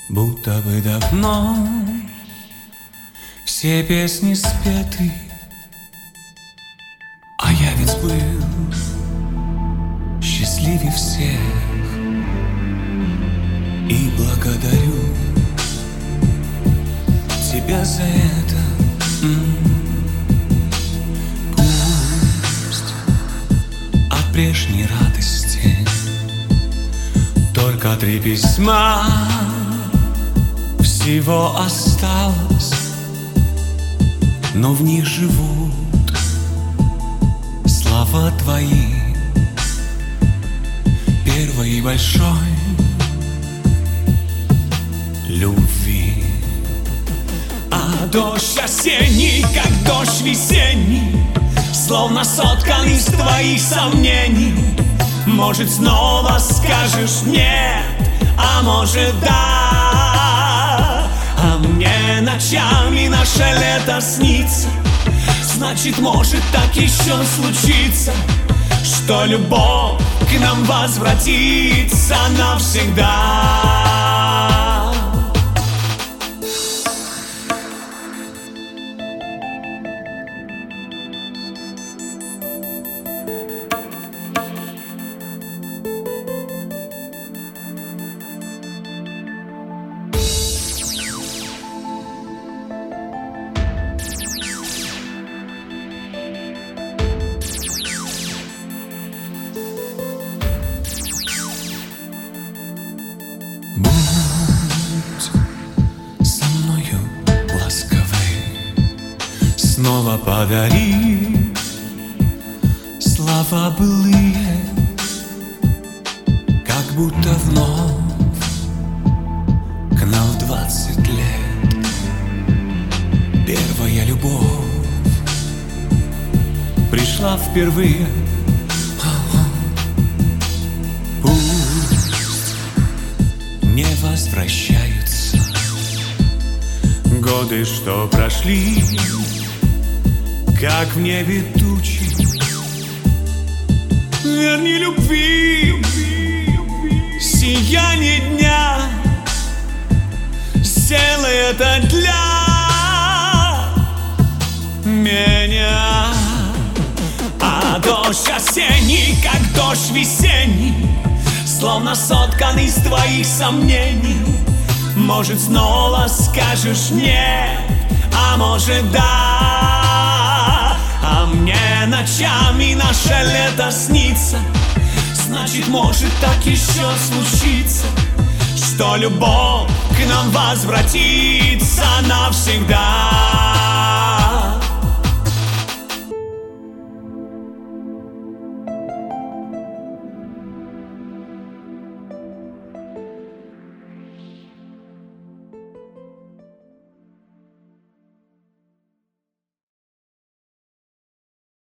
Будто бы давно все песни спеты, а я ведь был счастливее всех. И благодарю тебя за это. Пусть от прежней радости только 3 письма всего осталось, но в них живут слова твои, первой и большой любви. А дождь осенний, как дождь весенний, словно соткан из твоих сомнений. Может, снова скажешь нет, а может, да. А мне ночами наше лето снится. Значит, может так еще случиться, что любовь к нам возвратится навсегда. Будь со мною ласковой, снова подари слова былые, как будто вновь к нам в 20 лет первая любовь пришла впервые. Не возвращаются годы, что прошли, как в небе тучи. Верни любви сияние дня, сделай это для меня. А дождь осенний, как дождь весенний, словно соткан из твоих сомнений. Может, снова скажешь нет, а может, да. А мне ночами наше лето снится. Значит, может так еще случиться, что любовь к нам возвратится навсегда.